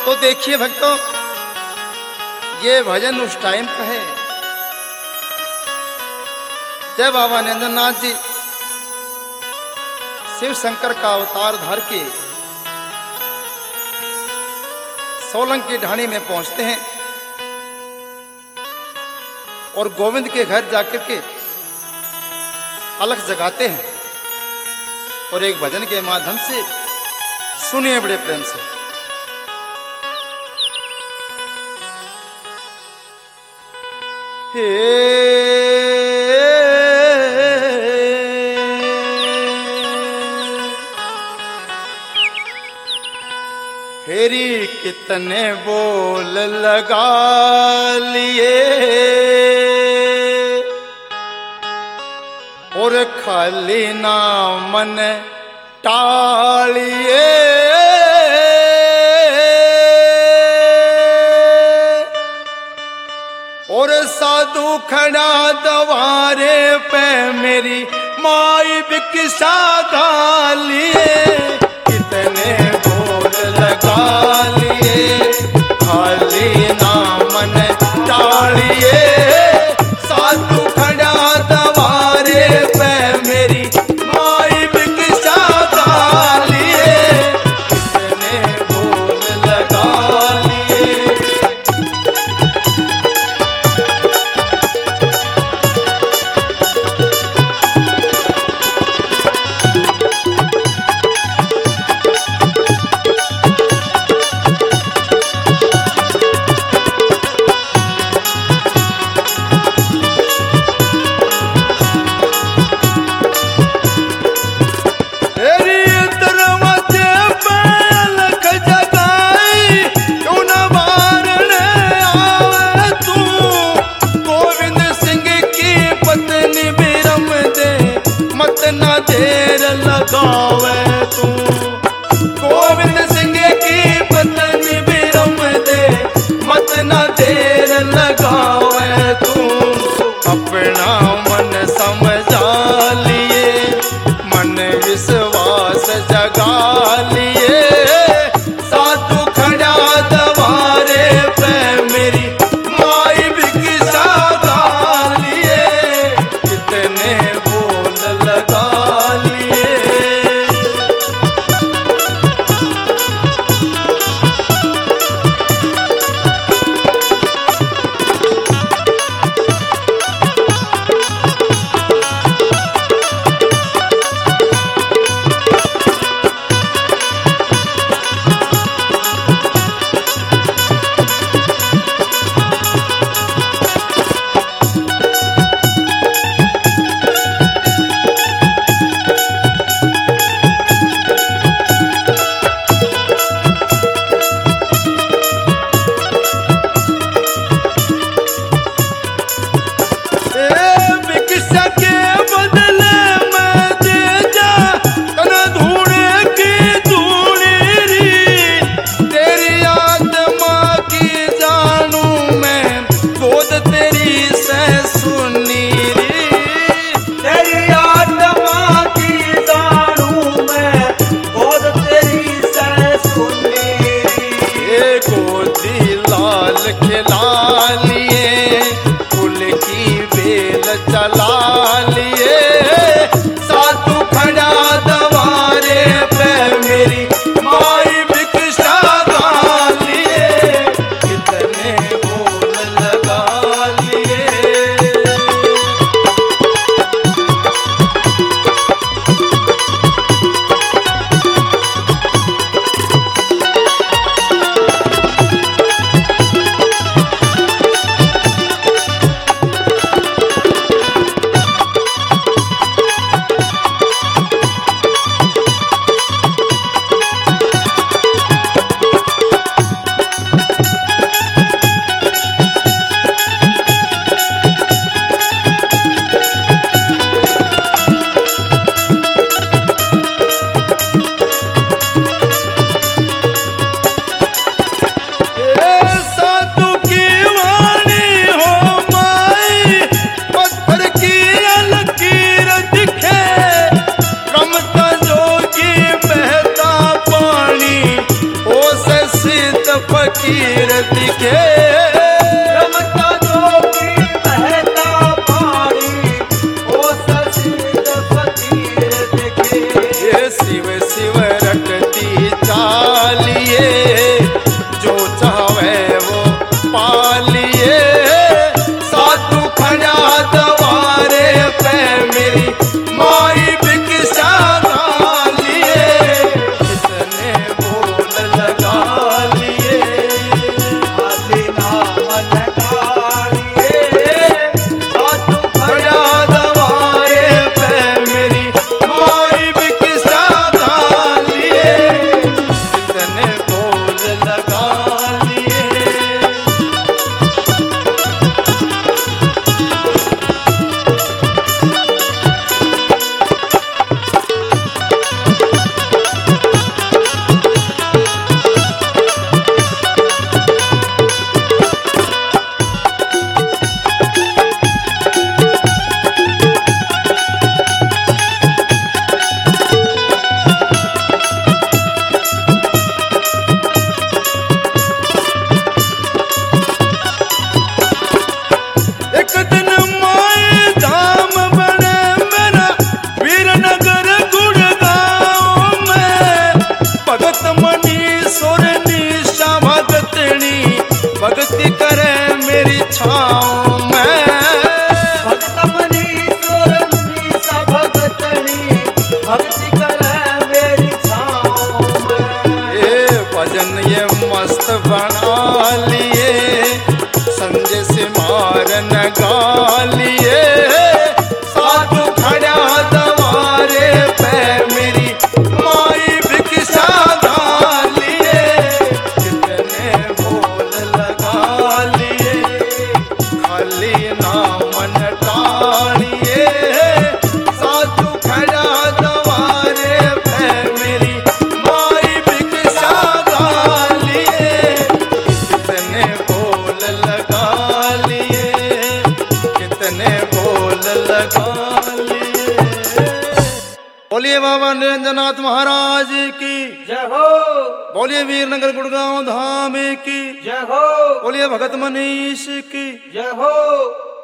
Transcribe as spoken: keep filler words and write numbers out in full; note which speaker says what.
Speaker 1: तो देखिए भक्तों, ये भजन उस टाइम का है जब बाबा नरेंद्रनाथ जी शिव शंकर का अवतार धार के सोलंग की ढाणी में पहुंचते हैं और गोविंद के घर जाकर के अलख जगाते हैं और एक भजन के माध्यम से सुनिए बड़े प्रेम से। हे हेरी कितने बोल लगा लिए और खाली ना मन टालिए, और साधु खड़ा दवारे पे मेरी माई बिकसा गालिए, कितने बोल लगा लिए खाली ना मन टालिए, साधु खड़ा दवारे पे मेरी माई बिकसा गालिए, कितने बोल लगा लिए। फकीर दिखे,
Speaker 2: रमता जोगी बहता पानी, ओ ससीद फकीर दिखे।
Speaker 1: ये शिव शिव रटती चालिए, जो चाहे वो पालिए, साधु खड़ा दवारे पे मेरी माई भिक्षा डालिए, कितने बोल लगा लिए,
Speaker 2: खाली नाम लगालिए, साधु
Speaker 1: खड़ा दवारे पे मेरी माई भिक्षा डालिए, कितने बोल लगा लिए। एक दिन माए धाम बने मेरा वीरनगर गुड़गांव में, भगत मनीश्वर निशा भगतनी भक्ति करे मेरी छाँव में,
Speaker 2: भक्त मनीश्वर निशा भगतनी भक्ति करे मेरी छाँव में।
Speaker 1: ये भजन ये मस्त बना लिए, संजय से मारन गा लिए, साधु खड़ा दवारे पे मेरी माई भिक्षा डालिए, कितने बोल लगा लिए, खाली नाम न टालिए, साधु खड़ा दवारे पे मेरी माई भिक्षा डालिए, कितने बोल लगा लिए, कितने बोल लगा लिए। बोलिए बाबा निरंजनाथ महाराज की,
Speaker 2: जय हो,
Speaker 1: बोलिए वीरनगर गुड़गांव धाम की,
Speaker 2: जय हो,
Speaker 1: बोलिए भगत मनीष की।
Speaker 2: जय हो।